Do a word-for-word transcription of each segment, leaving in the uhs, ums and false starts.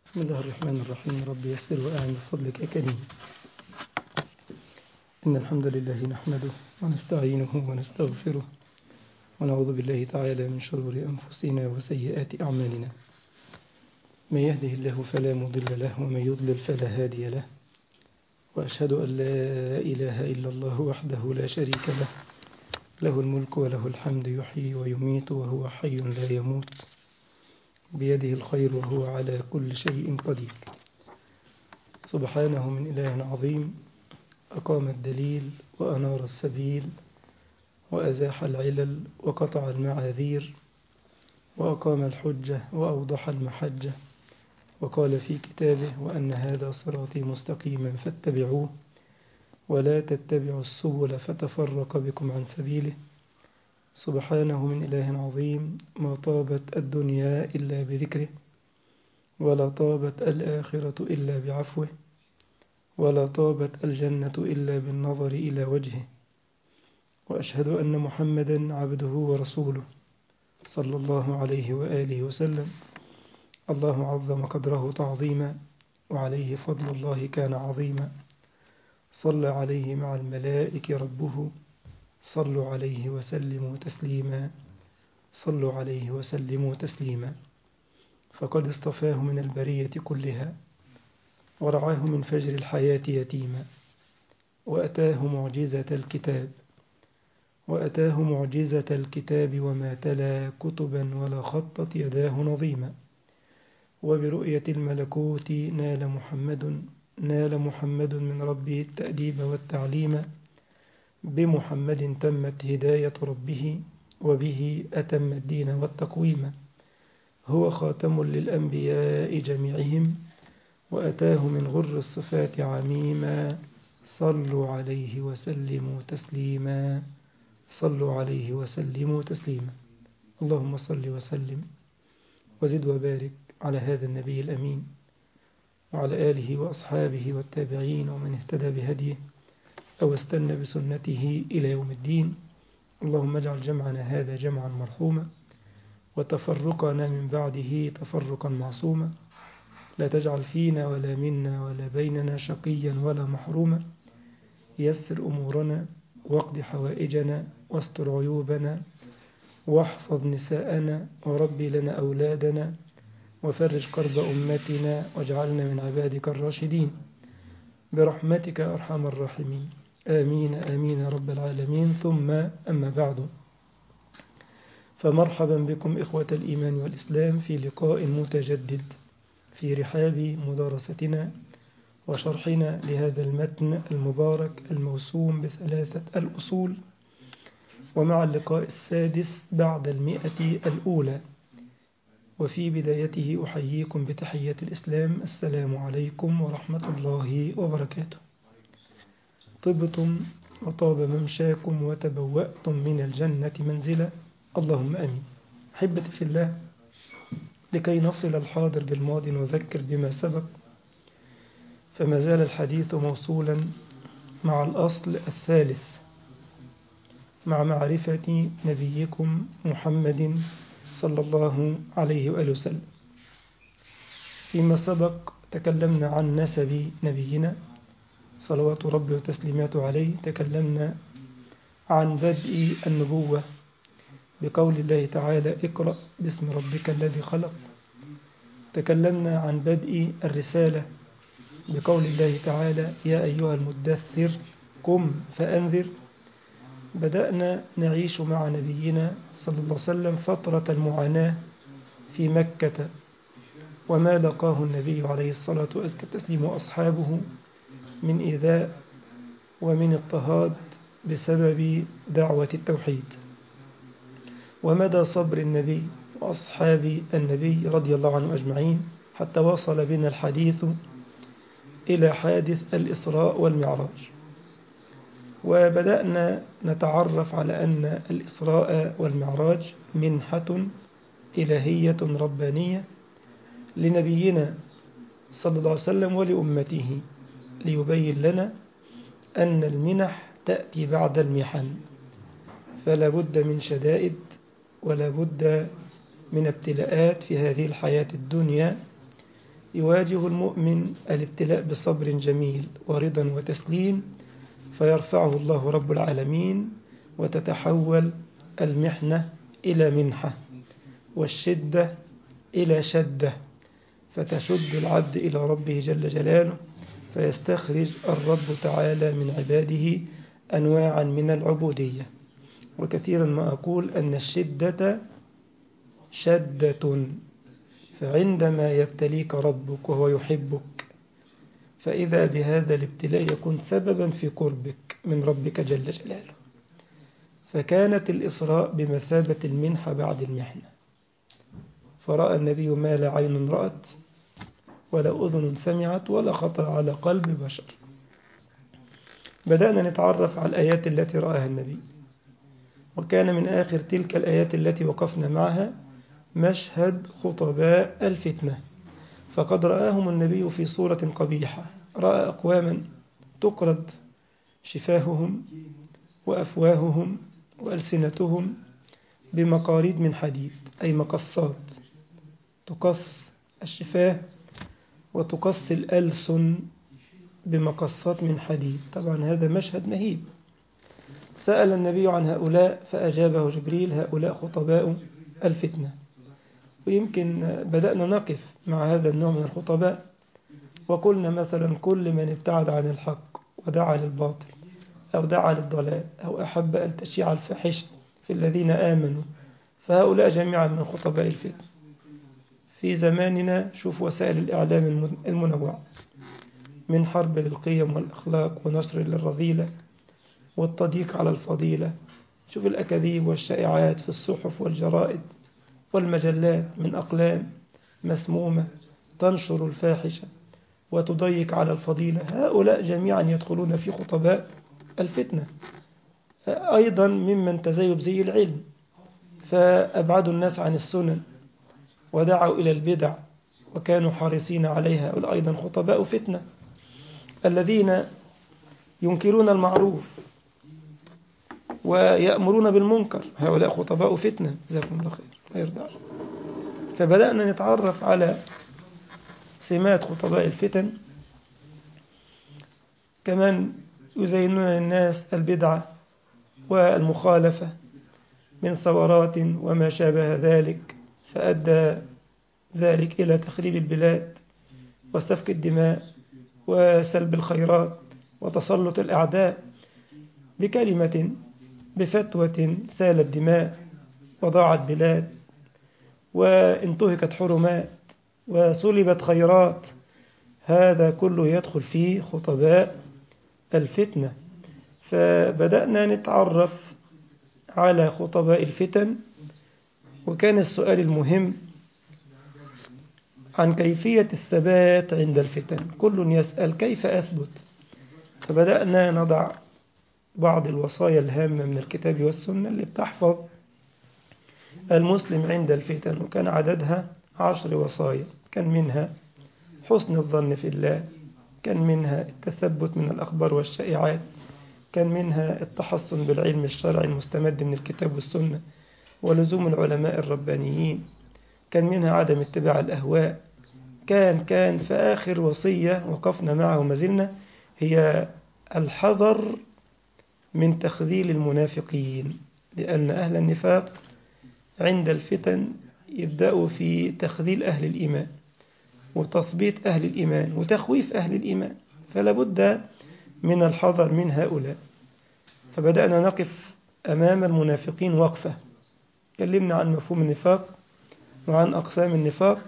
بسم الله الرحمن الرحيم. رب يسر وأعن بفضلك يا كريم. إن الحمد لله نحمده ونستعينه ونستغفره ونعوذ بالله تعالى من شرور أنفسنا وسيئات أعمالنا. من يهده الله فلا مضل له ومن يضلل فلا هادي له، وأشهد أن لا إله إلا الله وحده لا شريك له، له الملك وله الحمد يحيي ويميت وهو حي لا يموت، بيده الخير وهو على كل شيء قدير. سبحانه من إله عظيم أقام الدليل وأنار السبيل وأزاح العلل وقطع المعاذير وأقام الحجة وأوضح المحجة، وقال في كتابه: وأن هذا صراطي مستقيما فاتبعوه ولا تتبعوا السبل فتفرق بكم عن سبيله. سبحانه من إله عظيم ما طابت الدنيا إلا بذكره، ولا طابت الآخرة إلا بعفوه، ولا طابت الجنة إلا بالنظر إلى وجهه. وأشهد أن محمدا عبده ورسوله صلى الله عليه وآله وسلم. الله عظم قدره تعظيما، وعليه فضل الله كان عظيما. صلى عليه مع الملائكة ربه، صلوا عليه وسلموا تسليما، صلوا عليه وسلموا تسليما. فقد اصطفاه من البرية كلها، ورعاه من فجر الحياة يتيما، وأتاه معجزة الكتاب وأتاه معجزة الكتاب وما تلا كتبا ولا خطت يداه نظيما. وبرؤية الملكوت نال محمد نال محمد من ربه التأديب والتعليم. بمحمد تمت هداية ربه، وبه أتم الدين والتقويم. هو خاتم للأنبياء جميعهم، وأتاه من غر الصفات عميما. صلوا عليه وسلموا تسليما، صلوا عليه وسلموا تسليما. اللهم صل وسلم وزد وبارك على هذا النبي الأمين، وعلى آله وأصحابه والتابعين ومن اهتدى بهديه أو استنى بسنته إلى يوم الدين. اللهم اجعل جمعنا هذا جمعا مرحوما، وتفرقنا من بعده تفرقا معصوما. لا تجعل فينا ولا منا ولا بيننا شقيا ولا محروما. يسر أمورنا واقض حوائجنا واستر عيوبنا، واحفظ نساءنا وربي لنا أولادنا، وفرج كرب أمتنا، واجعلنا من عبادك الراشدين برحمتك أرحم الراحمين. آمين آمين يا رب العالمين. ثم أما بعد، فمرحبا بكم إخوة الإيمان والإسلام في لقاء متجدد في رحاب مدارستنا وشرحنا لهذا المتن المبارك الموسوم بثلاثة الأصول، ومع اللقاء السادس بعد المئة الأولى. وفي بدايته أحييكم بتحية الإسلام: السلام عليكم ورحمة الله وبركاته. طبتم وطاب ممشاكم وتبوأتم من الجنة منزلا، اللهم آمين. أحبتي في الله، لكي نصل الحاضر بالماضي نذكر بما سبق، فما زال الحديث موصولا مع الأصل الثالث، مع معرفة نبيكم محمد صلى الله عليه وآله وسلم. فيما سبق تكلمنا عن نسب نبينا صلوات ربي وتسليماته عليه، تكلمنا عن بدء النبوة بقول الله تعالى: اقرأ باسم ربك الذي خلق. تكلمنا عن بدء الرسالة بقول الله تعالى: يا أيها المدثر قم فأنذر. بدأنا نعيش مع نبينا صلى الله عليه وسلم فترة المعاناة في مكة، وما لقاه النبي عليه الصلاة والتسليم وأصحابه من إيذاء ومن اضطهاد بسبب دعوة التوحيد، ومدى صبر النبي وأصحاب النبي رضي الله عنهم أجمعين، حتى وصل بنا الحديث إلى حادث الإسراء والمعراج. وبدأنا نتعرف على أن الإسراء والمعراج منحة إلهية ربانية لنبينا صلى الله عليه وسلم ولأمته، ليبين لنا أن المنح تأتي بعد المحن، فلا بد من شدائد ولا بد من ابتلاءات في هذه الحياة الدنيا يواجه المؤمن الابتلاء بصبر جميل ورضا وتسليم، فيرفعه الله رب العالمين، وتتحول المحنة إلى منحة، والشدة إلى شدة، فتشد العبد إلى ربه جل جلاله، فيستخرج الرب تعالى من عباده أنواعا من العبودية. وكثيرا ما أقول أن الشدة شدة، فعندما يبتليك ربك وهو يحبك، فإذا بهذا الابتلاء يكون سببا في قربك من ربك جل جلاله. فكانت الإسراء بمثابة المنحة بعد المحنة، فرأى النبي ما لا عين رأت ولا أذن سمعت ولا خطر على قلب بشر. بدأنا نتعرف على الآيات التي رآها النبي، وكان من آخر تلك الآيات التي وقفنا معها مشهد خطباء الفتنة، فقد رآهم النبي في صورة قبيحة. رأى أقواما تقرض شفاههم وأفواههم وألسنتهم بمقاريد من حديد، أي مقصات، تقص الشفاه وتقص الألسن بمقصات من حديد. طبعا هذا مشهد مهيب. سأل النبي عن هؤلاء فأجابه جبريل: هؤلاء خطباء الفتنة. ويمكن بدأنا نقف مع هذا النوع من الخطباء، وقلنا مثلا كل من ابتعد عن الحق ودعا للباطل أو دعا للضلال أو أحب أن تشيع الفاحشة في الذين آمنوا، فهؤلاء جميعا من خطباء الفتن. في زماننا شوف وسائل الإعلام المنوعة، من حرب للقيم والأخلاق ونشر للرذيلة والتضييق على الفضيلة. شوف الأكاذيب والشائعات في الصحف والجرائد والمجلات من أقلام مسمومة تنشر الفاحشة وتضيق على الفضيلة. هؤلاء جميعا يدخلون في خطباء الفتنة. أيضا ممن تزيب زي العلم، فأبعدوا الناس عن السنن ودعوا إلى البدع وكانوا حريصين عليها، هؤلاء أيضا خطباء فتنة. الذين ينكرون المعروف ويأمرون بالمنكر، هؤلاء خطباء فتنة. جزاكم الله خير ويرضى. فبدأنا نتعرف على سمات خطباء الفتن. كمان يزينون للناس البدعة والمخالفة من ثورات وما شابه ذلك، فأدى ذلك إلى تخريب البلاد وسفك الدماء وسلب الخيرات وتسلط الأعداء بكلمة، بفتوة سالت دماء وضاعت بلاد وانتهكت حرمات وسلبت خيرات. هذا كله يدخل في خطباء الفتنة. فبدأنا نتعرف على خطباء الفتن، وكان السؤال المهم عن كيفية الثبات عند الفتن. كل يسأل كيف أثبت، فبدأنا نضع بعض الوصايا الهامة من الكتاب والسنة اللي بتحفظ المسلم عند الفتن، وكان عددها عشر وصايا. كان منها حسن الظن في الله، كان منها التثبت من الأخبار والشائعات، كان منها التحصن بالعلم الشرعي المستمد من الكتاب والسنة ولزوم العلماء الربانيين، كان منها عدم اتباع الأهواء. كان كان في آخر وصية وقفنا معه وما زلنا هي الحذر من تخذيل المنافقين، لأن أهل النفاق عند الفتن يبدأوا في تخذيل أهل الإيمان وتثبيط أهل الإيمان وتخويف أهل الإيمان، فلا بد من الحذر من هؤلاء. فبدأنا نقف أمام المنافقين وقفة، تكلمنا عن مفهوم النفاق وعن أقسام النفاق،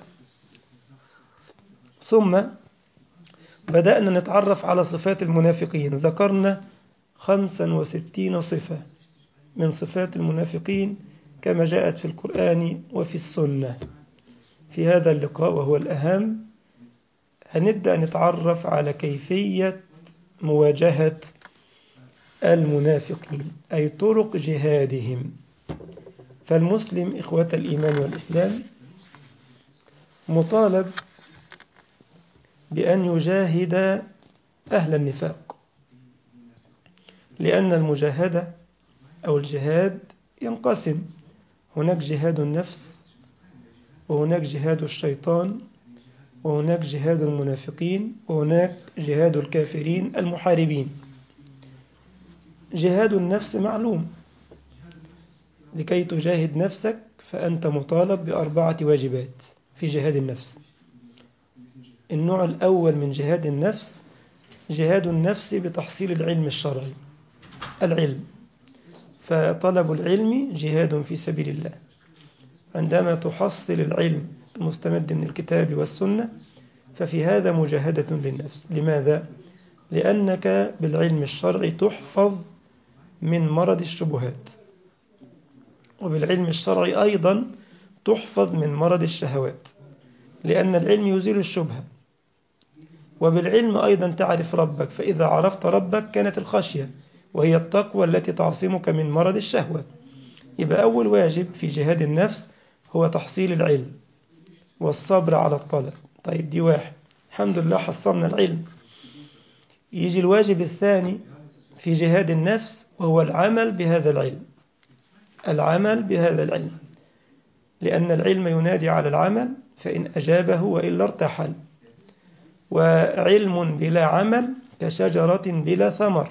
ثم بدأنا نتعرف على صفات المنافقين. ذكرنا خمسا وستين صفة من صفات المنافقين كما جاءت في القرآن وفي السنة. في هذا اللقاء وهو الأهم هنبدأ نتعرف على كيفية مواجهة المنافقين، أي طرق جهادهم. فالمسلم إخوة الإيمان والإسلام مطالب بأن يجاهد أهل النفاق، لأن المجاهدة أو الجهاد ينقسم: هناك جهاد النفس، وهناك جهاد الشيطان، وهناك جهاد المنافقين، وهناك جهاد الكافرين المحاربين. جهاد النفس معلوم، لكي تجاهد نفسك فأنت مطالب بأربعة واجبات في جهاد النفس. النوع الأول من جهاد النفس جهاد النفس بتحصيل العلم الشرعي، العلم، فطلب العلم جهاد في سبيل الله. عندما تحصل العلم المستمد من الكتاب والسنة ففي هذا مجاهدة للنفس. لماذا؟ لأنك بالعلم الشرعي تحفظ من مرض الشبهات، وبالعلم الشرعي أيضا تحفظ من مرض الشهوات، لأن العلم يزيل الشبهة. وبالعلم أيضا تعرف ربك، فإذا عرفت ربك كانت الخشية، وهي التقوى التي تعصمك من مرض الشهوة. يبقى أول واجب في جهاد النفس هو تحصيل العلم والصبر على الطلب. طيب دي واحد، الحمد لله حصلنا العلم. يجي الواجب الثاني في جهاد النفس وهو العمل بهذا العلم، العمل بهذا العلم، لأن العلم ينادي على العمل، فإن أجابه وإلا ارتحل. وعلم بلا عمل كشجرة بلا ثمر،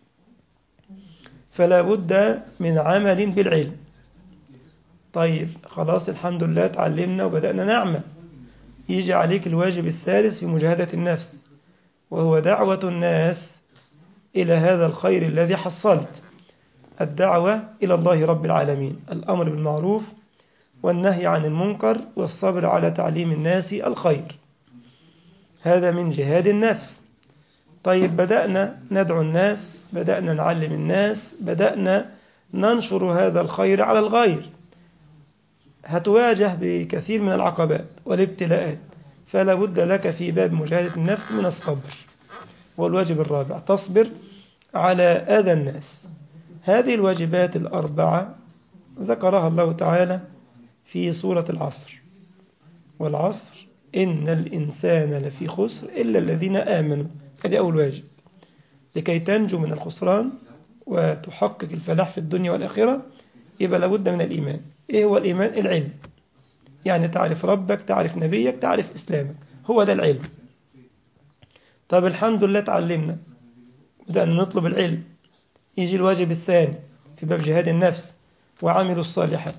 فلا بد من عمل بالعلم. طيب خلاص الحمد لله تعلمنا وبدأنا نعمل. يجي عليك الواجب الثالث في مجاهدة النفس، وهو دعوة الناس إلى هذا الخير الذي حصلت، الدعوة إلى الله رب العالمين، الأمر بالمعروف والنهي عن المنكر والصبر على تعليم الناس الخير. هذا من جهاد النفس. طيب بدأنا ندعو الناس، بدأنا نعلم الناس، بدأنا ننشر هذا الخير على الغير، هتواجه بكثير من العقبات والابتلاءات، فلا بد لك في باب مجاهدة النفس من الصبر. والواجب الرابع تصبر على أذى الناس. هذه الواجبات الأربعة ذكرها الله تعالى في سورة العصر، والعصر إن الإنسان لفي خسر إلا الذين آمنوا. هذه أول واجب لكي تنجو من الخسران وتحقق الفلاح في الدنيا والآخرة. يبقى لابد من الإيمان. إيه هو الإيمان؟ العلم، يعني تعرف ربك، تعرف نبيك، تعرف إسلامك، هو ده العلم. طب الحمد لله تعلمنا، بدأنا نطلب العلم. يجي الواجب الثاني في باب جهاد النفس، وعملوا الصالحات،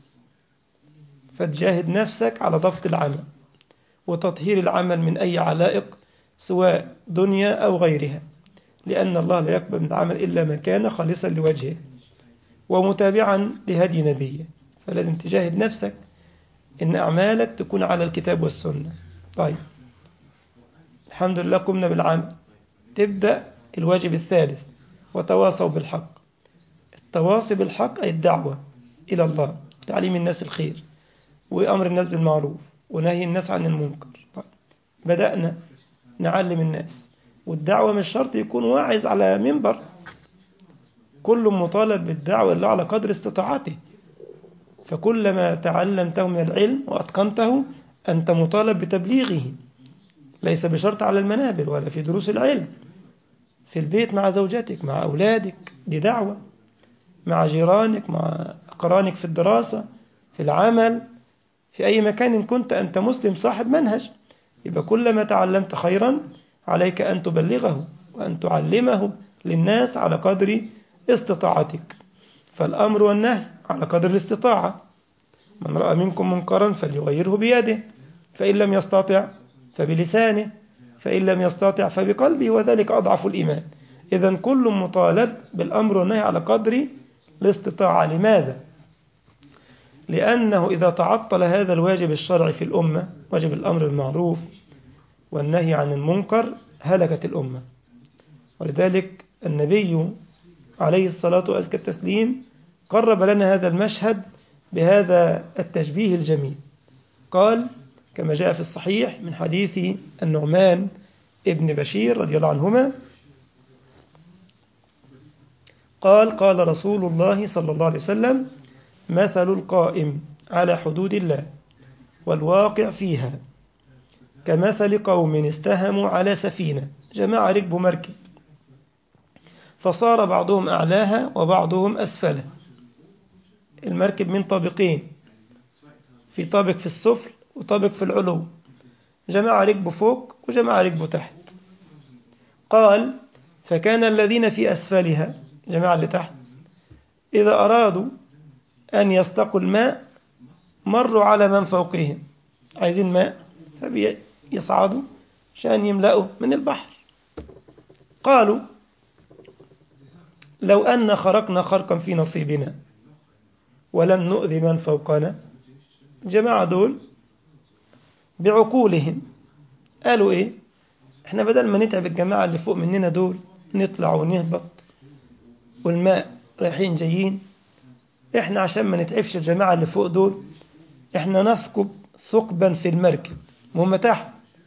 فتجاهد نفسك على ضبط العمل وتطهير العمل من أي علائق سواء دنيا أو غيرها، لأن الله لا يقبل من العمل إلا ما كان خالصا لوجهه ومتابعا لهدي نبيه. فلازم تجاهد نفسك إن أعمالك تكون على الكتاب والسنة. طيب الحمد لله قمنا بالعمل، تبدأ الواجب الثالث، وتواصوا بالحق. التواصي بالحق أي الدعوة إلى الله، تعليم الناس الخير، وأمر الناس بالمعروف، ونهي الناس عن المنكر. طيب بدأنا نعلم الناس، والدعوة مش شرط يكون واعظ على منبر، كل مطالب بالدعوة إلا على قدر استطاعته. فكلما تعلمته من العلم وأتقنته أنت مطالب بتبليغه، ليس بشرط على المنابر ولا في دروس العلم، في البيت مع زوجتك، مع أولادك دي دعوة، مع جيرانك، مع أقرانك في الدراسة، في العمل، في أي مكان كنت أنت مسلم صاحب منهج. يبقى كلما تعلمت خيرا عليك أن تبلغه وأن تعلمه للناس على قدر استطاعتك. فالأمر والنهي على قدر الاستطاعة. من رأى منكم منكرا فليغيره بيده، فإن لم يستطع فبلسانه، فإن لم يستطع فبقلبه، وذلك أضعف الإيمان. إذن كل مطالب بالأمر والنهي على قدر الاستطاعة. لماذا؟ لأنه إذا تعطل هذا الواجب الشرعي في الأمة، واجب الأمر بالمعروف والنهي عن المنكر، هلكت الأمة. ولذلك النبي عليه الصلاة وأزكى التسليم قرب لنا هذا المشهد بهذا التشبيه الجميل. قال كما جاء في الصحيح من حديث النعمان ابن بشير رضي الله عنهما قال قال رسول الله صلى الله عليه وسلم: مثل القائم على حدود الله والواقع فيها كمثل قوم استهموا على سفينة، جماعة ركبوا مركب، فصار بعضهم أعلاها وبعضهم أسفلها. المركب من طابقين، في طابق في السفل وطابق في العلو. جماعة ركبوا فوق وجماعة ركبوا تحت. قال فكان الذين في أسفلها، جماعة اللي تحت، إذا أرادوا أن يستقوا الماء مروا على من فوقهم، عايزين ماء فبيصعدوا عشان يملأوا من البحر. قالوا لو أن خرقنا خرقا في نصيبنا ولم نؤذي من فوقنا. جماعة دول بعقولهم قالوا إيه؟ إحنا بدل ما نتعب الجماعة اللي فوق مننا دول نطلع ونهبط والماء رايحين جايين، إحنا عشان ما نتعبش الجماعة اللي فوق دول إحنا نثقب ثقبا في المركب وهم تحت،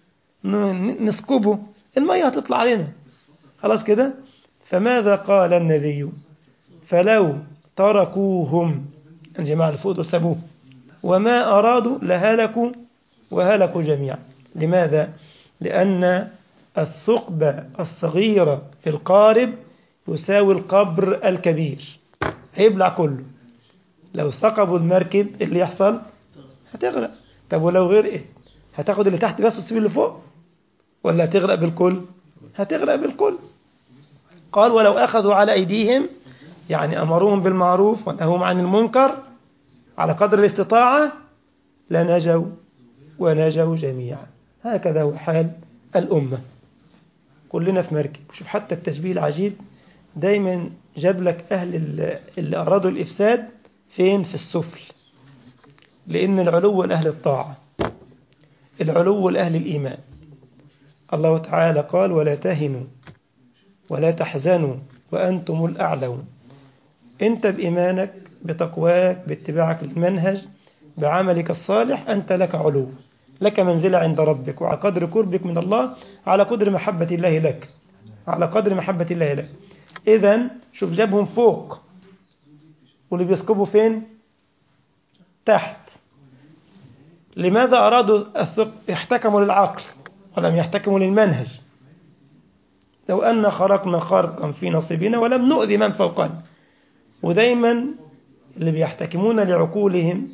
نثقبه المية هتطلع علينا خلاص كده. فماذا قال النبي؟ فلو تركوهم، الجماعة اللي فوق دول سابوه، وما أرادوا لهلكوا وهلكوا جميعا. لماذا؟ لأن الثقب الصغيرة في القارب يساوي القبر الكبير، هيبلع كله. لو ثقبوا المركب اللي يحصل هتغرق. طب ولو غرقت هتاخد اللي تحت بس وتسيب اللي فوق، ولا هتغرق بالكل؟ هتغرق بالكل. قال ولو أخذوا على أيديهم، يعني أمروهم بالمعروف ونهوهم عن المنكر على قدر الاستطاعة، لنجوا ونجوا جميعا. هكذا هو حال الأمة، كلنا في مركب. شوف حتى التشبيه العجيب، دايما جاب لك أهل اللي أرادوا الإفساد فين؟ في السفل. لأن العلو لأهل الطاعة، العلو لأهل الإيمان. الله تعالى قال ولا تهنوا ولا تحزنوا وأنتم الأعلون. أنت بإيمانك بتقواك باتباعك للمنهج بعملك الصالح أنت لك علو، لك منزلة عند ربك، وعلى قدر قربك من الله على قدر محبة الله لك، على قدر محبة الله لك. إذن شوف جابهم فوق، واللي بيسكبوا فين؟ تحت. لماذا أرادوا الثقب؟ احتكموا للعقل ولم يحتكموا للمنهج. لو أن خرقنا خرقا في نصيبنا ولم نؤذي من فوقنا. ودايما اللي بيحتكمون لعقولهم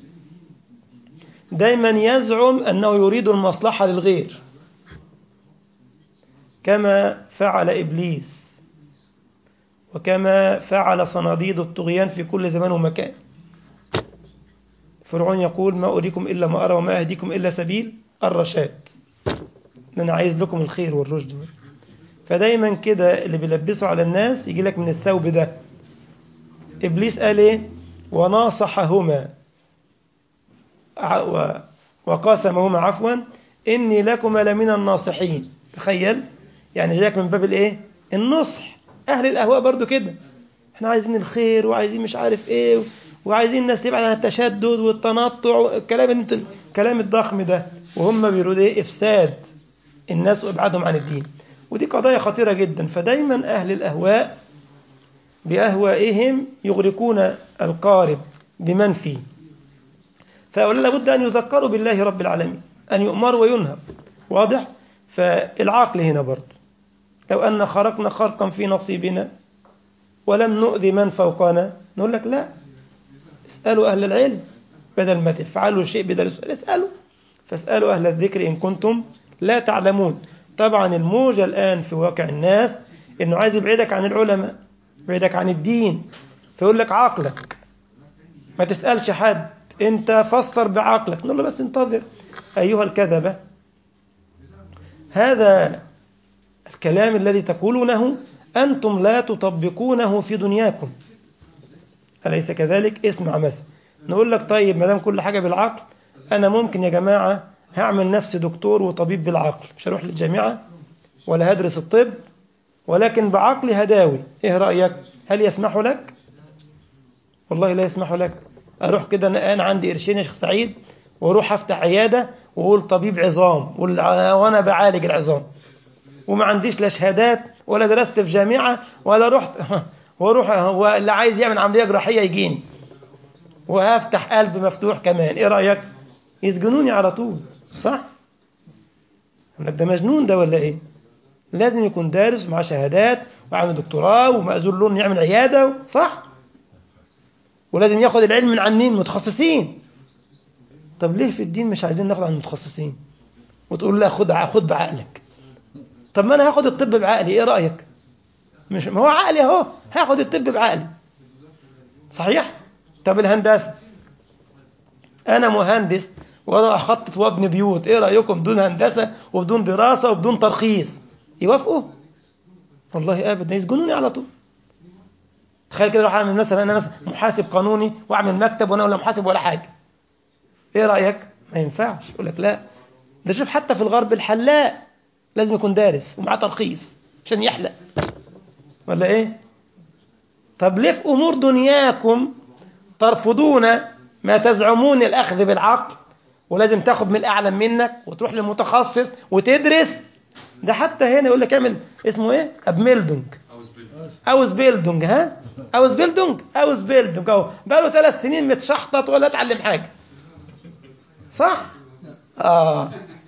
دايما يزعم أنه يريد المصلحة للغير، كما فعل إبليس وكما فعل صناديد الطغيان في كل زمان ومكان. فرعون يقول ما أريكم إلا ما أرى وما أهديكم إلا سبيل الرشاد، أنا عايز لكم الخير والرشد. فدايما كده اللي بيلبسوا على الناس يجي لك من الثوب ده. إبليس قال إيه؟ وناصحهما وقاسمهما عفوا إني لكما لمن الناصحين. تخيل، يعني جاك من باب الإيه؟ النصح. أهل الأهواء برضو كده، احنا عايزين الخير وعايزين مش عارف إيه، وعايزين الناس تبعد عن التشدد والتنطع والكلام الكلام الضخم ده، وهم بيريدوا إيه؟ إفساد الناس وإبعادهم عن الدين. ودي قضايا خطيرة جدا. فدايما أهل الأهواء بأهوائهم يغرقون القارب بمن فيه. فأولا لابد أن يذكروا بالله رب العالمين، أن يؤمروا وينهوا. واضح؟ فالعقل هنا برضو، لو أن خرقنا خرقا في نصيبنا ولم نؤذي من فوقنا، نقول لك لا، اسألوا أهل العلم، بدل ما تفعلوا شيء بدل السؤال اسألوا. فاسألوا أهل الذكر إن كنتم لا تعلمون. طبعا الموجة الآن في واقع الناس إنه عايز يبعدك عن العلماء، يبعدك عن الدين، فيقول لك عقلك ما تسألش حد، أنت فسر بعقلك. نقول له بس انتظر أيها الكذبة، هذا الكلام الذي تقولونه أنتم لا تطبقونه في دنياكم، أليس كذلك؟ اسمع مثلا، نقول لك طيب ما دام كل حاجة بالعقل، أنا ممكن يا جماعة هعمل نفسي دكتور وطبيب بالعقل، مش هروح للجامعة ولا هدرس الطب، ولكن بعقلي هداوي. إيه رأيك؟ هل يسمح لك؟ والله لا يسمح لك. أروح كده أنا عندي قرشين يا شيخ سعيد وأروح أفتح عيادة وأقول طبيب عظام وأنا بعالج العظام، وما عنديش لا شهادات ولا درست في جامعة ولا رحت وأروح واللي عايز يعمل عملية جراحية يجيني وهفتح قلب مفتوح كمان. إيه رأيك؟ يسجنوني على طول، صح؟ ده مجنون ده ولا إيه؟ لازم يكون دارس ومعاه شهادات وعامل دكتوراه ومأذون له يعمل عيادة، صح؟ ولازم ياخد العلم من عنين متخصصين. طب ليه في الدين مش عايزين ناخد عن المتخصصين وتقول لا خد خد بعقلك. طب ما انا هاخد الطب بعقلي، ايه رايك؟ مش ما هو عقلي اهو، هاخد الطب بعقلي صحيح. طب الهندسه، انا مهندس واروح اخطط وابني بيوت، ايه رايكم بدون هندسه وبدون دراسه وبدون ترخيص؟ يوافقوا؟ والله ابدا، يسجنوني على طول. تخيل كده اروح اعمل مثلا انا مثلا محاسب قانوني واعمل مكتب وانا ولا محاسب ولا حاجه، ايه رايك؟ ما ينفعش. يقول لك لا، ده شوف حتى في الغرب الحلاق لازم يكون دارس ومعاه ترخيص عشان يحلق، ولا ايه؟ طب ليه في امور دنياكم ترفضون ما تزعمون الاخذ بالعقل، ولازم تاخد من الاعلم منك وتروح للمتخصص وتدرس؟ ده حتى هنا يقول لك اعمل اسمه ايه، ابميلدونج اوز بيلدونج، ها اوز بيلدونج اوز بيلدونج اهو بقى له ثلاث سنين متشحطط ولا اتعلم حاجه، صح؟ اه.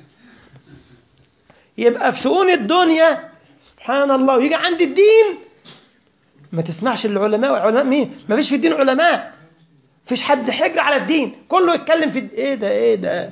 يبقى في شؤون الدنيا سبحان الله، ويجي عند الدين ما تسمعش العلماء. والعلماء مين؟ ما فيش في الدين علماء، فيش حد حجر على الدين، كله يتكلم في ايه ده ايه ده.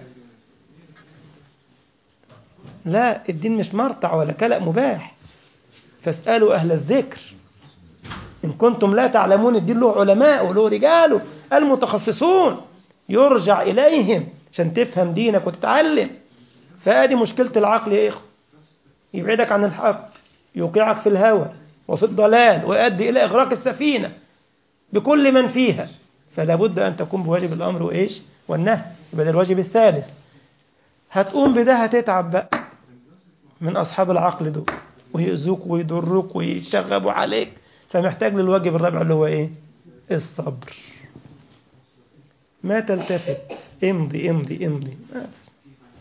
لا، الدين مش مرتع ولا كلأ مباح. فاسألوا أهل الذكر إن كنتم لا تعلمون. الدين له علماء وله رجاله المتخصصون يرجع إليهم عشان تفهم دينك وتتعلم. فادي مشكلة العقل يا إخوة، يبعدك عن الحق، يوقعك في الهوى وفي الضلال، ويؤدي إلى إغراق السفينة بكل من فيها. فلا بد أن تقوم بواجب الأمر وإيش والنهي، يبقى ده الواجب الثالث. هتقوم بده هتتعب بقى من أصحاب العقل دول، ويؤذوك ويضروك ويشغبوا عليك. فمحتاج للواجب الرابع اللي هو إيه؟ الصبر. ما تلتفت، امضي امضي امضي، ما تسمع.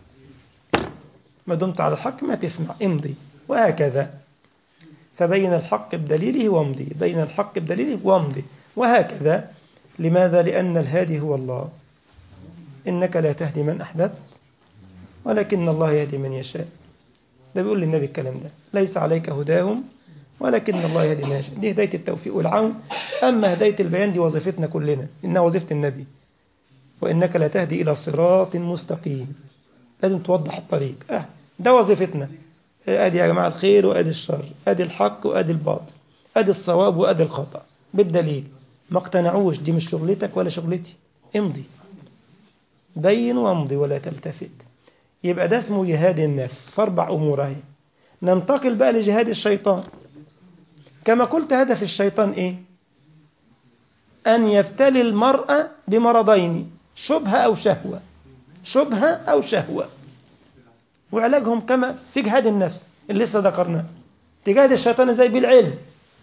ما دمت على الحق ما تسمع، امضي، وهكذا. فبين الحق بدليله وامضي، بين الحق بدليله وامضي، وهكذا. لماذا؟ لأن الهادي هو الله. إنك لا تهدي من أحببت ولكن الله يهدي من يشاء. ده بيقول للنبي الكلام ده، ليس عليك هداهم ولكن الله يهدي من يشاء. دي هداية التوفيق والعون. أما هداية البيان دي وظيفتنا كلنا، إنها وظيفة النبي. وإنك لا تهدي إلى صراط مستقيم، لازم توضح الطريق. أه ده وظيفتنا. أدي يا جماعة الخير وأدي الشر، أدي الحق وأدي الباطل، أدي الصواب وأدي الخطأ بالدليل. ما اقتنعوش، دي مش شغلتك ولا شغلتي. امضي، بين وامضي ولا تلتفت. يبقى ده اسمه جهاد النفس في أربع أمور اهي. ننتقل بقى لجهاد الشيطان. كما قلت هدف الشيطان إيه؟ أن يبتلي المرأة بمرضين، شبهة أو شهوة، شبهة أو شهوة. وعلاجهم كما في جهاد النفس اللي لسه ذكرناه. تجاهد الشيطان ازاي؟ بالعلم،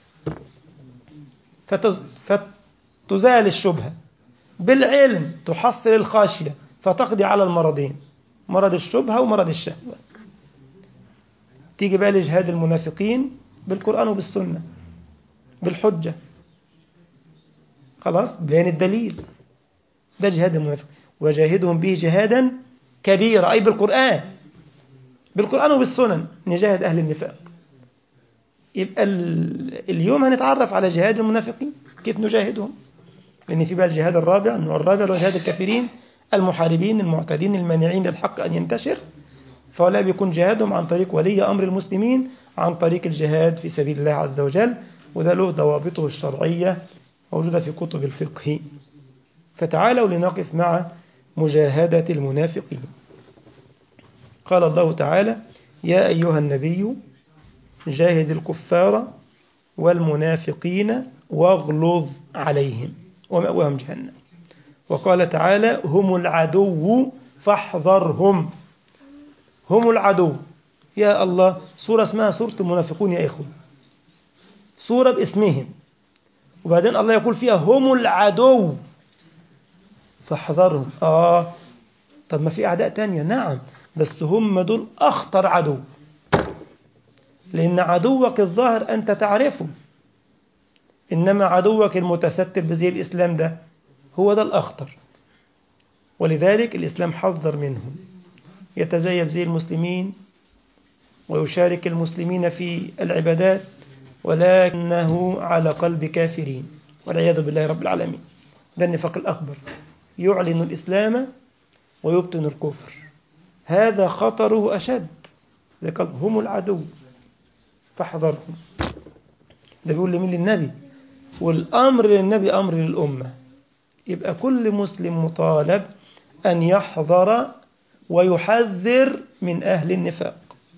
فتز... فتزال الشبهة. بالعلم تحصل الخاشية فتقضي على المرضين، مرض الشبهة ومرض الشهوة. تيجي بقى لجهاد المنافقين بالقرآن وبالسنة، بالحجة، خلاص بين الدليل. ده جهاد المنافق. وجاهدهم به جهادا كبيرا، أي بالقرآن، بالقرآن وبالسنن نجاهد أهل النفاق. يبقى اليوم هنتعرف على جهاد المنافقين، كيف نجاهدهم. لأن في بقى الجهاد الرابع، النوع الرابع، وجهاد الكافرين المحاربين المعتدين المانعين للحق أن ينتشر. فولا بيكون جهادهم عن طريق ولي أمر المسلمين، عن طريق الجهاد في سبيل الله عز وجل. وده له ضوابطه الشرعية موجودة في كتب الفقه. فتعالوا لنقف مع مجاهدة المنافقين. قال الله تعالى: يا أيها النبي جاهد الكفار والمنافقين واغلظ عليهم ومأواهم جهنم. وقال تعالى: هم العدو فاحذرهم. هم العدو، يا الله، سورة اسمها سورة المنافقون يا إخوة، سورة باسمهم، وبعدين الله يقول فيها هم العدو فاحذرهم. آه طب ما في أعداء تانية، نعم، بس هم دول أخطر عدو. لأن عدوك الظاهر أنت تعرفه، إنما عدوك المتستر بزي الإسلام ده هو ده الأخطر. ولذلك الإسلام حذر منهم. يتزيب زي المسلمين ويشارك المسلمين في العبادات، ولكنه على قلب كافرين والعياذ بالله رب العالمين. ده النفاق الأكبر، يعلن الإسلام ويبطن الكفر. هذا خطره أشد، قال هم العدو فاحذرهم. ده بيقول لمين؟ للنبي، والأمر للنبي أمر للأمة. يبقى كل مسلم مطالب أن يحذر ويحذر من أهل النفاق.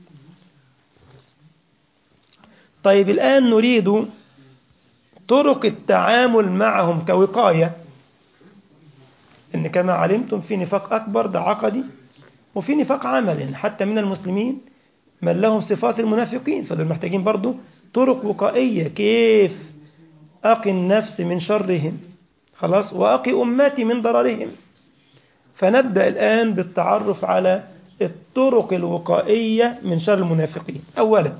طيب الآن نريد طرق التعامل معهم كوقاية، إن كما علمتم في نفاق أكبر ده عقدي، وفي نفاق عملي حتى من المسلمين من لهم صفات المنافقين، فدول محتاجين برضو طرق وقائية، كيف أقي النفس من شرهم خلاص وأقي أمتي من ضررهم. فنبدأ الآن بالتعرف على الطرق الوقائية من شر المنافقين. أولا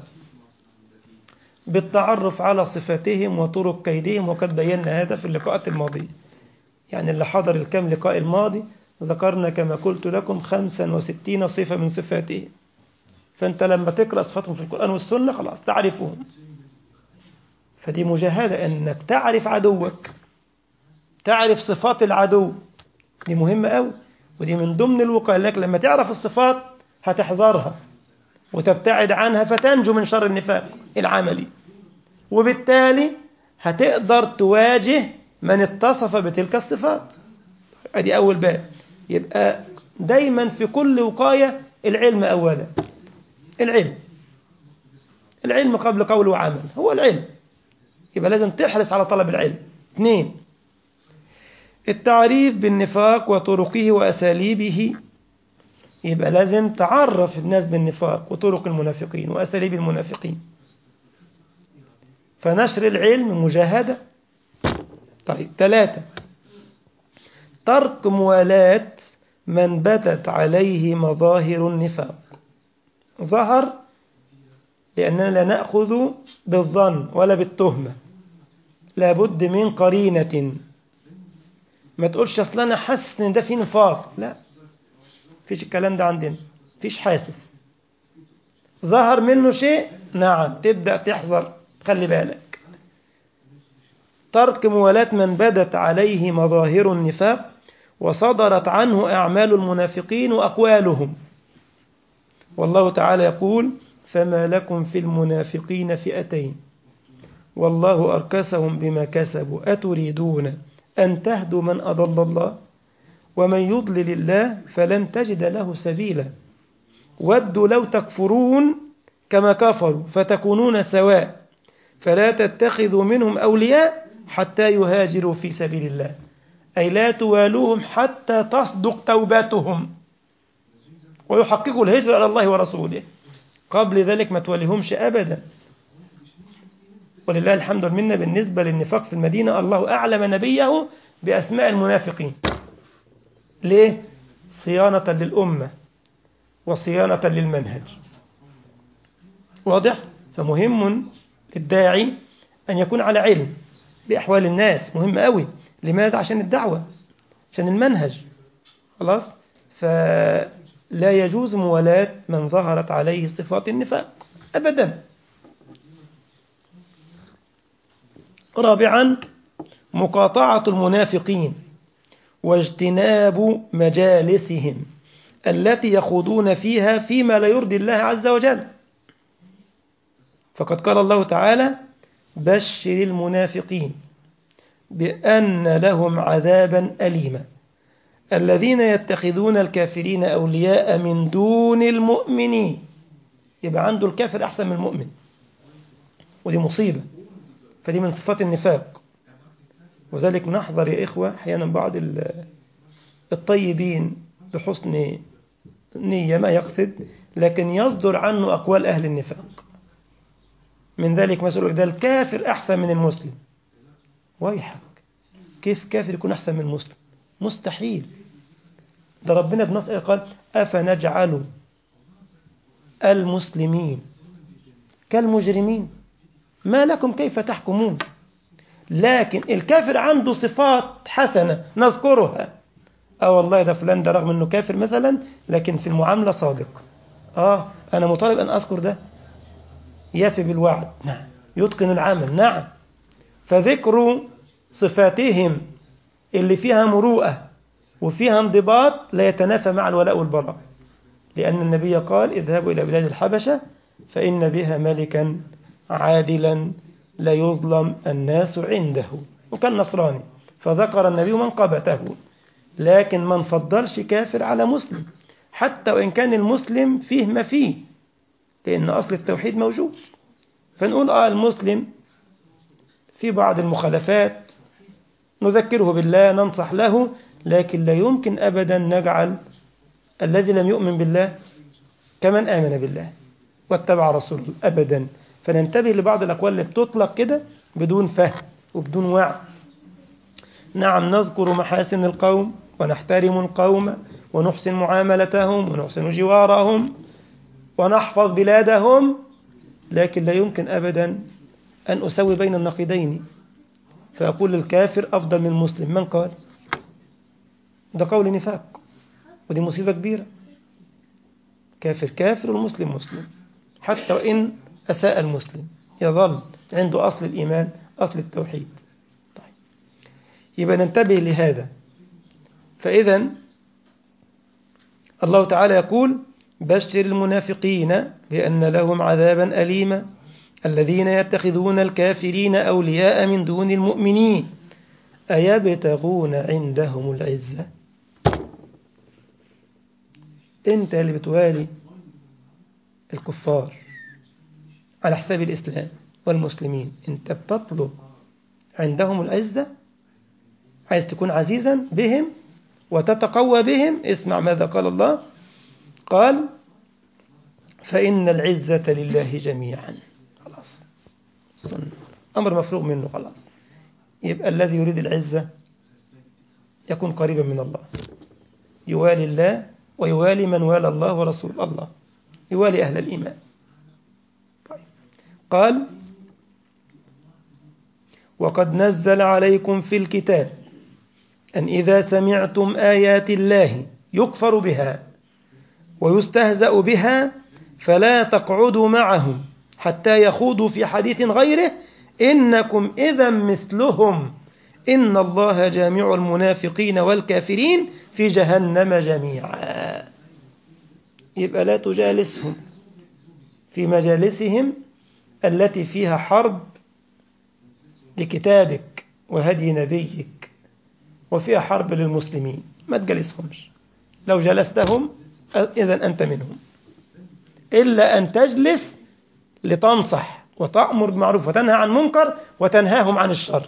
بالتعرف على صفاتهم وطرق كيدهم، وقد بينا هذا في اللقاءات الماضية، يعني اللي حضر الكم لقاء الماضي ذكرنا كما قلت لكم خمسا وستين صفة من صفاتهم، فأنت لما تقرأ صفاتهم في القرآن والسنة خلاص تعرفهم. فدي مجاهدة أنك تعرف عدوك، تعرف صفات العدو، دي مهمة أوي، ودي من ضمن الوقاية لك. لما تعرف الصفات هتحذرها وتبتعد عنها فتنجو من شر النفاق العملي، وبالتالي هتقدر تواجه من اتصف بتلك الصفات. ادي أول باب. يبقى دايما في كل وقاية العلم أولا، العلم العلم قبل قول وعمل، هو العلم، يبقى لازم تحرص على طلب العلم. اثنين التعريف بالنفاق وطرقه وأساليبه، يبقى لازم تعرف الناس بالنفاق وطرق المنافقين وأساليب المنافقين، فنشر العلم مجاهدة. طيب ثلاثة ترك موالاة من بتت عليه مظاهر النفاق. ظهر لأننا لا نأخذ بالظن ولا بالتهمة، لابد من قرينة. ما تقولش أصلا أنا حاسس إن ده في نفاق، لا، فيش الكلام ده عندنا، فيش حاسس. ظهر منه شيء، نعم، تبدأ تحذر، تخلي بالك. ترك موالاة من بدت عليه مظاهر النفاق وصدرت عنه أعمال المنافقين وأقوالهم. والله تعالى يقول فما لكم في المنافقين فئتين والله أركسهم بما كسبوا أتريدون أن تهدوا من أضل الله ومن يضلل الله فلن تجد له سبيلا ودوا لو تكفرون كما كفروا فتكونون سواء فلا تتخذوا منهم أولياء حتى يهاجروا في سبيل الله، أي لا توالوهم حتى تصدق توباتهم ويحققوا الهجرة إلى الله ورسوله. قبل ذلك ما توليهمش أبدا. ولله الحمد والمنة. بالنسبة للنفاق في المدينة الله أعلم نبيه بأسماء المنافقين. ليه؟ صيانة للأمة وصيانة للمنهج. واضح؟ فمهم الداعي أن يكون على علم بأحوال الناس، مهم قوي. لماذا؟ عشان الدعوة، عشان المنهج. خلاص؟ فلا يجوز موالاة من ظهرت عليه صفات النفاق أبدا. رابعا مقاطعة المنافقين واجتناب مجالسهم التي يخوضون فيها فيما لا يرضي الله عز وجل. فقد قال الله تعالى بشر المنافقين بأن لهم عذابا أليما الذين يتخذون الكافرين أولياء من دون المؤمنين. يبقى عنده الكافر أحسن من المؤمن، ودي مصيبة. فدي من صفات النفاق. وذلك نحذر يا إخوة أحيانا بعض الطيبين بحسن نية ما يقصد، لكن يصدر عنه أقوال أهل النفاق. من ذلك مثلا ده الكافر أحسن من المسلم. ويحك، كيف كافر يكون أحسن من المسلم؟ مستحيل. ده ربنا بنص قال أفنجعل المسلمين كالمجرمين ما لكم كيف تحكمون. لكن الكافر عنده صفات حسنة نذكرها. اه والله ده فلان ده رغم انه كافر مثلا لكن في المعاملة صادق. اه انا مطالب ان اذكر ده. يفي بالوعد، نعم. يتقن العمل، نعم. فذكر صفاتهم اللي فيها مروءة وفيها انضباط لا يتنافى مع الولاء والبراء. لأن النبي قال اذهبوا إلى بلاد الحبشة فإن بها ملكا عادلا لا يظلم الناس عنده، وكان نصراني، فذكر النبي منقبته، لكن ما نفضلش كافر على مسلم حتى وإن كان المسلم فيه ما فيه، لأن أصل التوحيد موجود. فنقول آه المسلم في بعض المخالفات نذكره بالله ننصح له، لكن لا يمكن أبدا نجعل الذي لم يؤمن بالله كمن آمن بالله واتبع رسوله أبدا. فننتبه لبعض الأقوال اللي بتطلق كده بدون فهم وبدون وعي. نعم نذكر محاسن القوم ونحترم القوم ونحسن معاملتهم ونحسن جوارهم ونحفظ بلادهم، لكن لا يمكن أبدا أن أسوي بين النقيضين فأقول الكافر أفضل من المسلم. من قال؟ ده قول نفاق، ودي مصيبة كبيرة. كافر كافر والمسلم مسلم، حتى وإن أساء المسلم يظل عنده أصل الإيمان أصل التوحيد. طيب. يبقى ننتبه لهذا. فإذا الله تعالى يقول بشر المنافقين بأن لهم عذابا أليما الذين يتخذون الكافرين أولياء من دون المؤمنين أيبتغون عندهم العزة. أنت اللي بتوالي الكفار على حساب الإسلام والمسلمين، أنت بتطلب عندهم العزة، عايز تكون عزيزا بهم وتتقوى بهم. اسمع ماذا قال الله، قال فإن العزة لله جميعا. خلاص أمر مفروغ منه خلاص. يبقى الذي يريد العزة يكون قريبا من الله، يوالي الله ويوالي من والى الله ورسول الله، يوالي أهل الإيمان. طيب. قال وقد نزل عليكم في الكتاب أن إذا سمعتم آيات الله يكفر بها ويستهزأ بها فلا تقعدوا معهم حتى يخوضوا في حديث غيره إنكم إذا مثلهم إن الله جامع المنافقين والكافرين في جهنم جميعا. يبقى لا تجالسهم في مجالسهم التي فيها حرب لكتابك وهدي نبيك وفيها حرب للمسلمين، ما تجلسهمش. لو جلستهم إذن أنت منهم، إلا أن تجلس لتنصح وتأمر بالمعروف وتنهى عن منكر وتنهاهم عن الشر.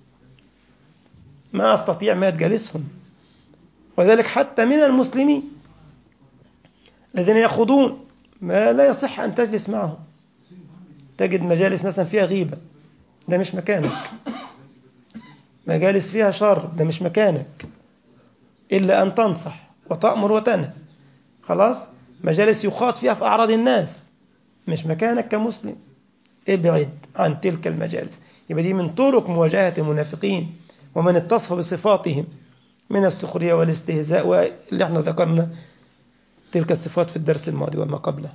ما أستطيع ما تجلسهم. وذلك حتى من المسلمين الذين يخوضون ما لا يصح أن تجلس معهم. تجد مجالس مثلا فيها غيبة، ده مش مكانك. مجالس فيها شر، ده مش مكانك، إلا أن تنصح وتأمر وتنهى. خلاص. مجالس يخاط فيها في أعراض الناس، مش مكانك كمسلم، ابعد عن تلك المجالس. يبقى دي من طرق مواجهة المنافقين ومن اتصف بصفاتهم من السخرية والاستهزاء، واللي احنا ذكرنا تلك الصفات في الدرس الماضي وما قبله.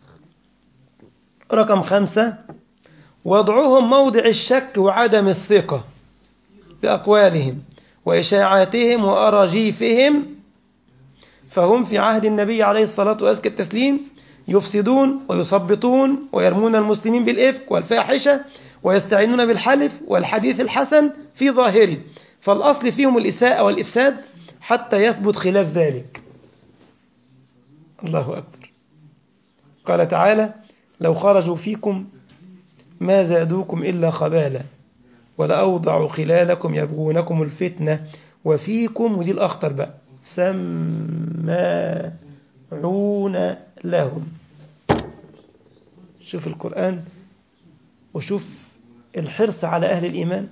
رقم خمسة، وضعهم موضع الشك وعدم الثقة بأقوالهم وإشاعاتهم وأراجيفهم، فهم في عهد النبي عليه الصلاة وأزكى التسليم يفسدون ويثبطون ويرمون المسلمين بالإفك والفاحشة ويستعينون بالحلف والحديث الحسن في ظاهره، فالأصل فيهم الإساءة والإفساد حتى يثبت خلاف ذلك. الله أكبر. قال تعالى لو خرجوا فيكم ما زادوكم إلا خبالا ولأوضعوا خلالكم يبغونكم الفتنة وفيكم، ودي الأخطر بقى، سماعون لهم. شوف القرآن وشوف الحرص على أهل الإيمان.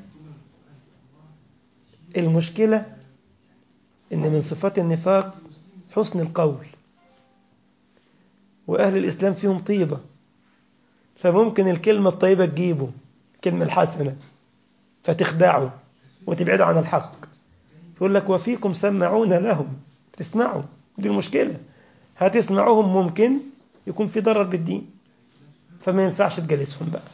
المشكلة إن من صفات النفاق حسن القول، وأهل الإسلام فيهم طيبة، فممكن الكلمة الطيبة تجيبه الكلمة الحسنة فتخدعه وتبعده عن الحق. تقول لك وفيكم سمعون لهم، تسمعوا، دي المشكلة. هتسمعوهم ممكن يكون في ضرر بالدين، فما ينفعش تجلسهم بقى.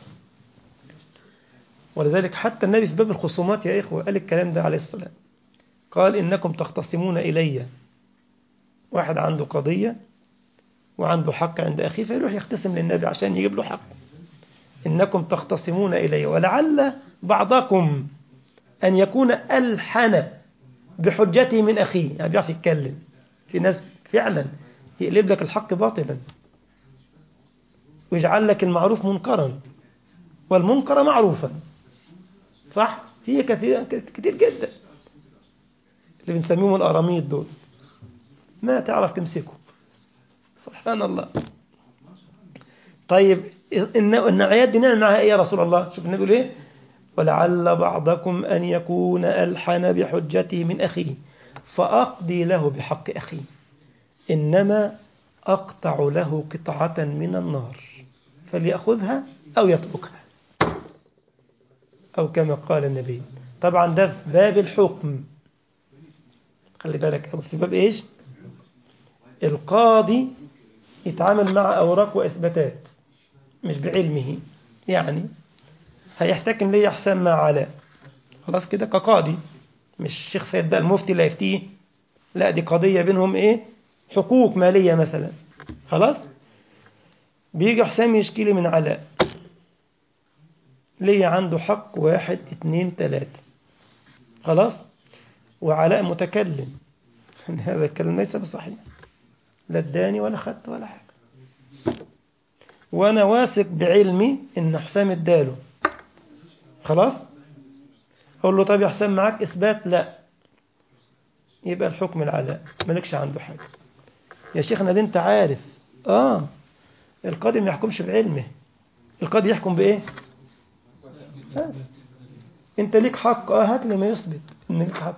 ولذلك حتى النبي في باب الخصومات يا إخوة قال الكلام ده عليه الصلاة، قال إنكم تختصمون إلي. واحد عنده قضية وعنده حق عند أخيه فيروح يختصم للنبي عشان يجيب له حق. إنكم تختصمون إلي ولعل بعضكم أن يكون ألحن بحجته من أخيه، يعني بيعرف يتكلم. في ناس فعلا يقلب لك الحق باطلا ويجعل لك المعروف منكرا والمنكر معروفا، صح؟ هي كثير كتير جدا اللي بنسميهم الأراميد دول، ما تعرف تمسكه، سبحان الله. طيب النوعيات دي نعمل معها إيه يا رسول الله؟ شوف النبي يقول إيه؟ ولعل بعضكم أن يكون ألحن بحجته من أخيه فأقضي له بحق أخيه إنما أقطع له قطعة من النار فليأخذها أو يتركها، أو كما قال النبي. طبعا ده في باب الحكم، خلي بالك، أو في باب إيش؟ القاضي يتعامل مع أوراق وإثباتات مش بعلمه، يعني هيحتكم ليه أحسن ما على، خلاص كده كقاضي، مش شيخ سيد بقى المفتي اللي يفتيه، لا دي قضية بينهم إيه؟ حقوق مالية مثلا. خلاص بيجي حسام يشكي لي من علاء، ليه عنده حق واحد اتنين تلاتة، خلاص، وعلاء متكلم هذا الكلام ليس بصحيح، لا اداني ولا خدت ولا حاجة، وانا واثق بعلمي ان حسام اداله، خلاص اقول له طب يا حسام معاك اثبات؟ لا، يبقى الحكم العلاء مالكش عنده حاجة. يا شيخنا دي انت عارف، اه القاضي ما يحكمش بعلمه، القاضي يحكم بايه؟ بس انت ليك حق، اه هات لي ما يثبت ان ليك حق،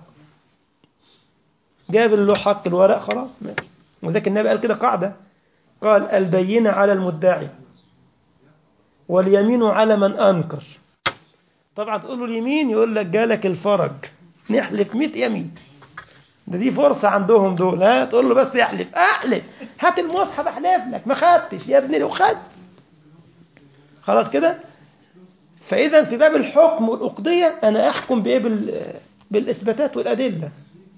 جاب له حق الورق خلاص ماشي. وذلك النبي قال كده قاعدة، قال البينة على المدعي واليمين على من أنكر. طبعا تقول له اليمين يقول لك جالك الفرج نحلف مئة يمين، ده دي فرصة عندهم دول، ها تقول له بس يحلف، احلف هات المصحف احلف لك، ما خدتش يا ابني لو خدت خلاص كده. فإذا في باب الحكم والأقضية أنا أحكم بإيه؟ بال... بالإثباتات والأدلة.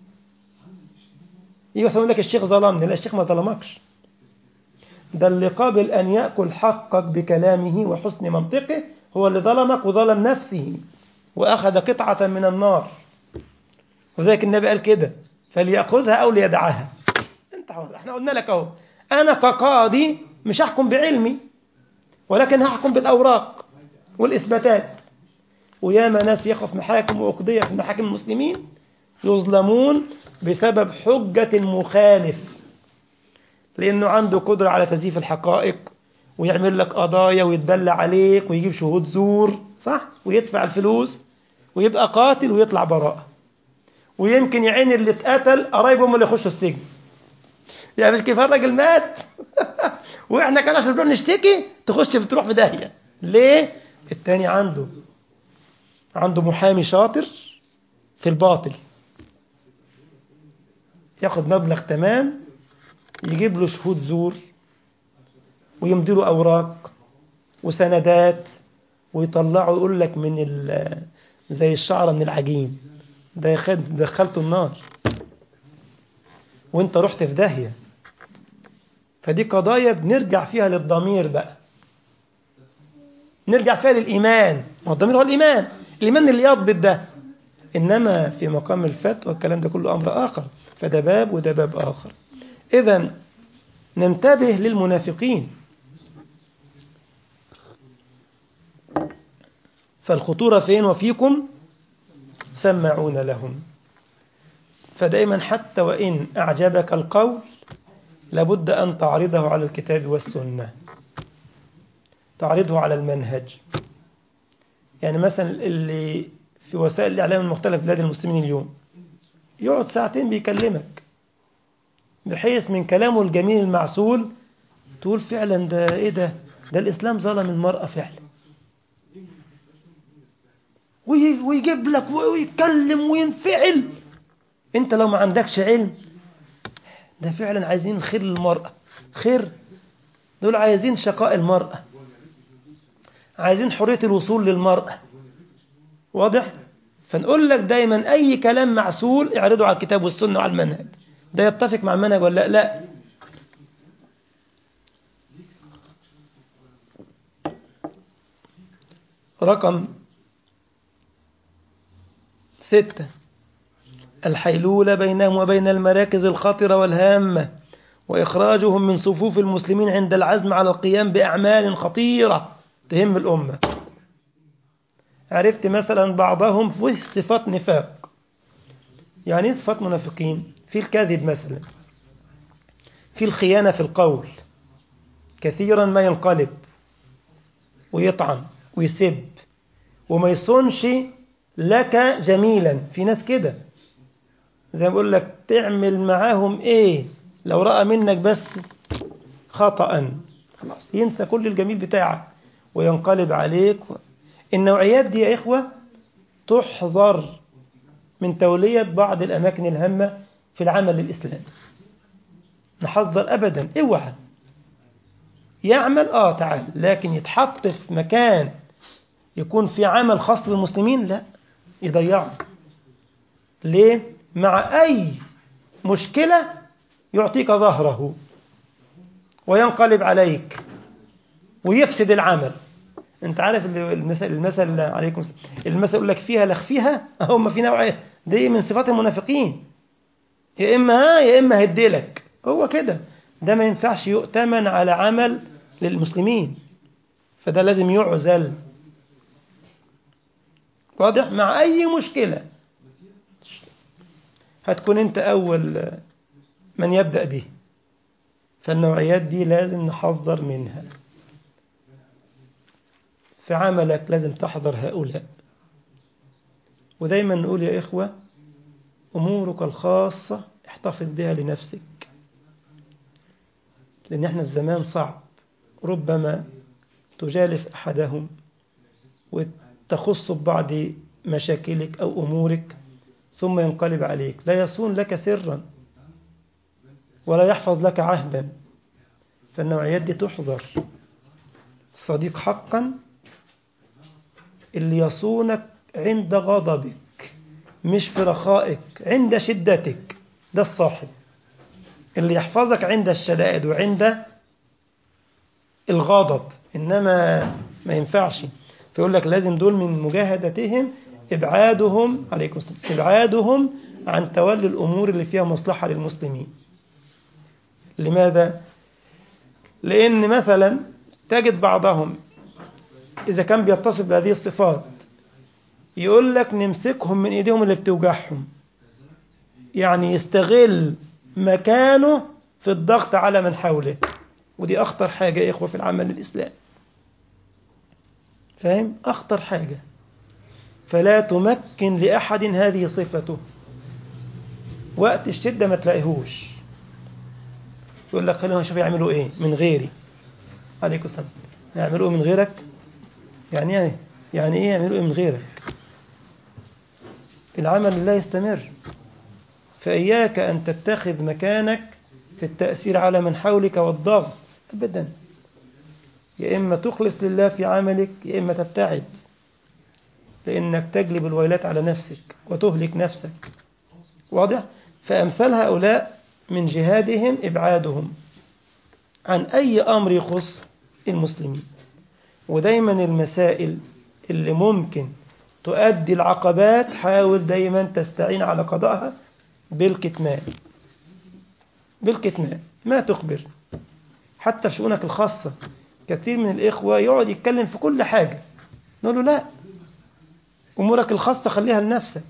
يقول لك الشيخ ظلمني، لا الشيخ ما ظلمكش، ده اللي قابل أن يأكل حقك بكلامه وحسن منطقه هو اللي ظلمك وظلم نفسه وأخذ قطعة من النار. وذلك النبي قال كده فليأخذها أو ليدعها، انت حر. احنا قلنا لك اهو، أنا كقاضي مش هحكم بعلمي ولكن هحكم بالأوراق والإثباتات. وياما ناس يخف محاكم وأقضية في محاكم المسلمين يظلمون بسبب حجة مخالف، لأنه عنده قدرة على تزييف الحقائق ويعمل لك قضايا ويتبلى عليك ويجيب شهود زور، صح، ويدفع الفلوس ويبقى قاتل ويطلع براءة، ويمكن يعين اللي اتقتل قرايبهم اللي يخشوا السجن. يعني مش كيف الراجل مات واحنا كان عشان نروح نشتكي تخش بتروح في داهية ليه؟ التاني عنده عنده محامي شاطر في الباطل، ياخد مبلغ تمام يجيب له شهود زور ويمضي له أوراق وسندات ويطلعه يقول لك من ال زي الشعرة من العجين، ده يخد دخلته النار وانت رحت في داهية. فدي قضايا بنرجع فيها للضمير بقى، نرجع فيها للإيمان، والضمير هو الإيمان، الإيمان اللي يضبط ده. إنما في مقام الفتوى الكلام ده كله أمر آخر، فده باب وده باب آخر. إذن ننتبه للمنافقين، فالخطورة فين؟ وفيكم سمعون لهم. فدائما حتى وإن أعجبك القول لابد أن تعرضه على الكتاب والسنة، تعرضه على المنهج. يعني مثلا اللي في وسائل الإعلام المختلف بلاد المسلمين اليوم يقعد ساعتين بيكلمك بحيث من كلامه الجميل المعسول تقول فعلا ده إيه ده ده الإسلام ظلم المرأة فعلا، ويجيب لك ويتكلم وينفعل. انت لو ما عندكش علم ده فعلا عايزين خير للمرأة، خير، دول عايزين شقاء المرأة، عايزين حرية الوصول للمرأة، واضح؟ فنقول لك دايما أي كلام معسول اعرضه على الكتاب والسنة وعلى المنهج، ده يتفق مع المنهج ولا لا؟ لا. رقم ستة، الحيلولة بينهم وبين المراكز الخطرة والهامة، وإخراجهم من صفوف المسلمين عند العزم على القيام بأعمال خطيرة تهم الأمة. عرفت مثلا بعضهم في صفات نفاق. يعني صفات منافقين؟ في الكذب مثلا، في الخيانة في القول، كثيرا ما ينقلب ويطعن ويسب وما يصنش لك جميلا. في ناس كده زي ما بقول لك تعمل معاهم ايه، لو رأى منك بس خطأ خلاص ينسى كل الجميل بتاعك وينقلب عليك. النوعيات دي يا إخوة تحذر من تولية بعض الأماكن الهامة في العمل الإسلامي. نحذر أبدا، اوعى يعمل آه تعال، لكن يتحط في مكان يكون في عمل خاص بالمسلمين لا، يضيعه. ليه؟ مع أي مشكلة يعطيك ظهره وينقلب عليك ويفسد العمل. انت عارف المثل المثل عليكم المثل يقول لك فيها لخفيها، هم في نوعيه دي من صفات المنافقين، يا اما ها يا اما هديلك. هو كده، ده ما ينفعش يؤتمن على عمل للمسلمين، فده لازم يعزل. واضح؟ مع اي مشكله هتكون انت اول من يبدأ به. فالنوعيات دي لازم نحذر منها في عملك، لازم تحذر هؤلاء. ودايما نقول يا إخوة أمورك الخاصة احتفظ بها لنفسك، لأن احنا في زمان صعب، ربما تجالس أحدهم وتخص ببعض مشاكلك أو أمورك ثم ينقلب عليك، لا يصون لك سرا ولا يحفظ لك عهدا. فالنوعيات دي تحذر. الصديق حقا اللي يصونك عند غضبك مش في رخائك، عند شدتك، ده الصاحب اللي يحفظك عند الشدائد وعند الغضب. إنما ما ينفعش. فيقول لك لازم دول من مجاهدتهم إبعادهم عليكم السلام إبعادهم عن تولي الأمور اللي فيها مصلحة للمسلمين. لماذا؟ لأن مثلا تجد بعضهم إذا كان بيتصف بهذه الصفات يقول لك نمسكهم من إيديهم اللي بتوجعهم، يعني يستغل مكانه في الضغط على من حوله. ودي أخطر حاجة يا إخوة في العمل الإسلامي، فاهم؟ أخطر حاجة. فلا تمكن لأحد هذه صفته. وقت الشدة ما تلاقيهوش، يقول لك خلينا نشوف يعملوا إيه من غيري. عليكم السلام. يعملوا إيه من غيرك؟ يعني إيه؟ يعني إيه يعملوا إيه من غيرك؟ العمل لا يستمر. فإياك أن تتخذ مكانك في التأثير على من حولك والضغط أبدا. يا إما تخلص لله في عملك يا إما تبتعد، لأنك تجلب الويلات على نفسك وتهلك نفسك. واضح؟ فأمثال هؤلاء من جهادهم إبعادهم عن أي أمر يخص المسلمين. ودايما المسائل اللي ممكن تؤدي العقبات حاول دايما تستعين على قضائها بالكتمان. بالكتمان ما تخبر، حتى في شؤونك الخاصة. كثير من الإخوة يقعد يتكلم في كل حاجة، نقول له لا، أمورك الخاصة خليها لنفسك،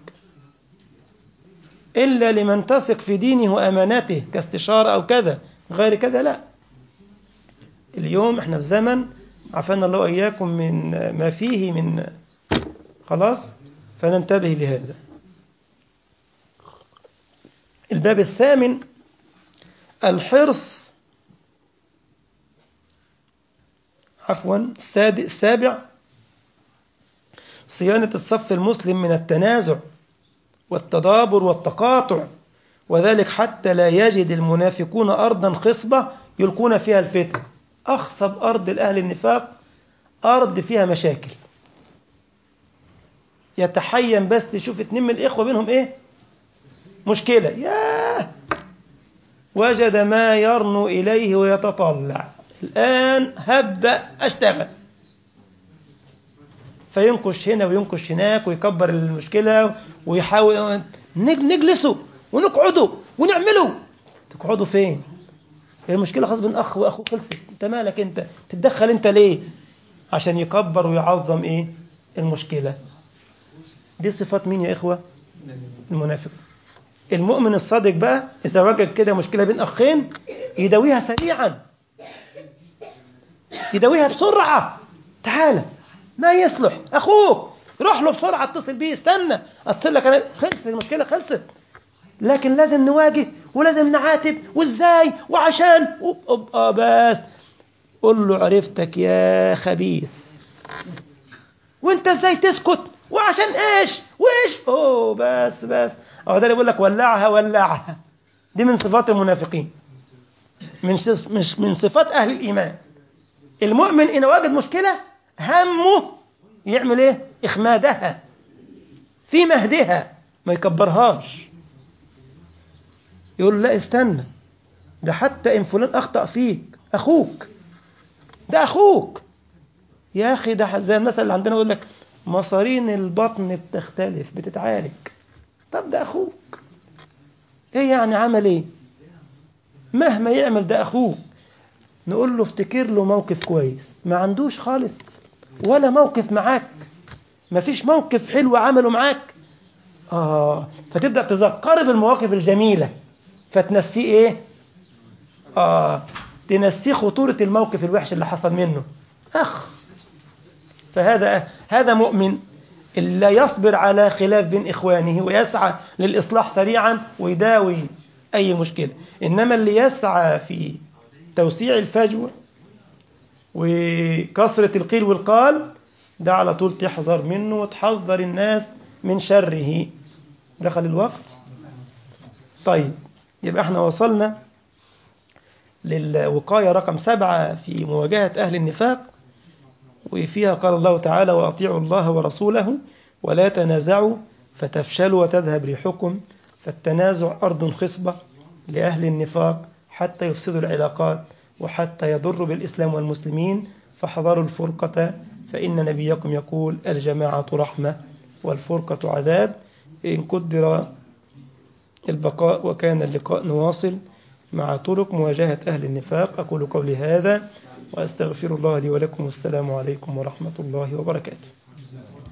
إلا لمن تثق في دينه وأمانته كاستشارة أو كذا، غير كذا لا. اليوم احنا في زمن عافانا الله وإياكم من ما فيه من خلاص، فننتبه لهذا. الباب الثامن الحرص عفوا السابع صيانة الصف المسلم من التنازع والتدابر والتقاطع، وذلك حتى لا يجد المنافقون أرضا خصبة يلقون فيها الفتن. أخصب أرض الأهل النفاق أرض فيها مشاكل، يتحين بس يشوف اتنين من الإخوة بينهم إيه مشكلة، ياه وجد ما يرنو إليه ويتطلع، الآن هبدأ أشتغل. فينكش هنا وينكش هناك ويكبر المشكلة ويحاول نجلسه ونقعده ونعمله. تقعدوا فين؟ هي المشكلة خلاص بين أخ وأخوه خلصت، أنت مالك؟ أنت تتدخل أنت ليه؟ عشان يكبر ويعظم إيه المشكلة. دي صفات مين يا إخوة؟ المنافق. المؤمن الصادق بقى إذا وجد كده مشكلة بين أخين يداويها سريعا، يداويها بسرعة. تعالى ما يصلح أخوك، روح له بسرعة، اتصل بيه، استنى اتصل لك أنا، خلصت المشكلة خلصت. لكن لازم نواجه ولازم نعاتب وإزاي وعشان أبقى بس قل له عرفتك يا خبيث، وانت ازاي تسكت وعشان ايش وايش. اوه بس بس اهو ده اللي بيقول لك ولعها ولعها. دي من صفات المنافقين، من مش من صفات اهل الايمان. المؤمن ان وجد مشكله همه يعمل ايه؟ اخمادها في مهدها، ما يكبرهاش. يقول لا استنى، ده حتى ان فلان اخطأ فيك اخوك، ده اخوك يا اخي. ده زي المثل اللي عندنا يقول لك مصارين البطن بتختلف بتتعارك. طب ده اخوك، ايه يعني عمل ايه؟ مهما يعمل ده اخوك. نقول له افتكر له موقف كويس، ما عندوش خالص ولا موقف معاك، ما فيش موقف حلو عمله معاك. آه فتبدأ تذكر بالمواقف الجميلة فتنسيه ايه؟ آه تنسيه خطورة الموقف الوحش اللي حصل منه. أخ، فهذا هذا مؤمن إلا يصبر على خلاف بين إخوانه ويسعى للإصلاح سريعا ويداوي أي مشكلة. إنما اللي يسعى في توسيع الفجوة وكثرة القيل والقال ده على طول تحذر منه وتحذر الناس من شره. دخل الوقت. طيب يبقى احنا وصلنا للوقاية رقم سبعة في مواجهة أهل النفاق، وفيها قال الله تعالى وأطيعوا الله ورسوله ولا تنازعوا فتفشلوا وتذهب ريحكم. فالتنازع أرض خصبة لأهل النفاق حتى يفسدوا العلاقات وحتى يضروا بالإسلام والمسلمين. فاحذروا الفرقة فإن نبيكم يقول الجماعة رحمة والفرقة عذاب. إن قدر البقاء وكان اللقاء نواصل مع طرق مواجهة أهل النفاق. أقول قولي هذا وأستغفر الله لي ولكم. والسلام عليكم ورحمة الله وبركاته.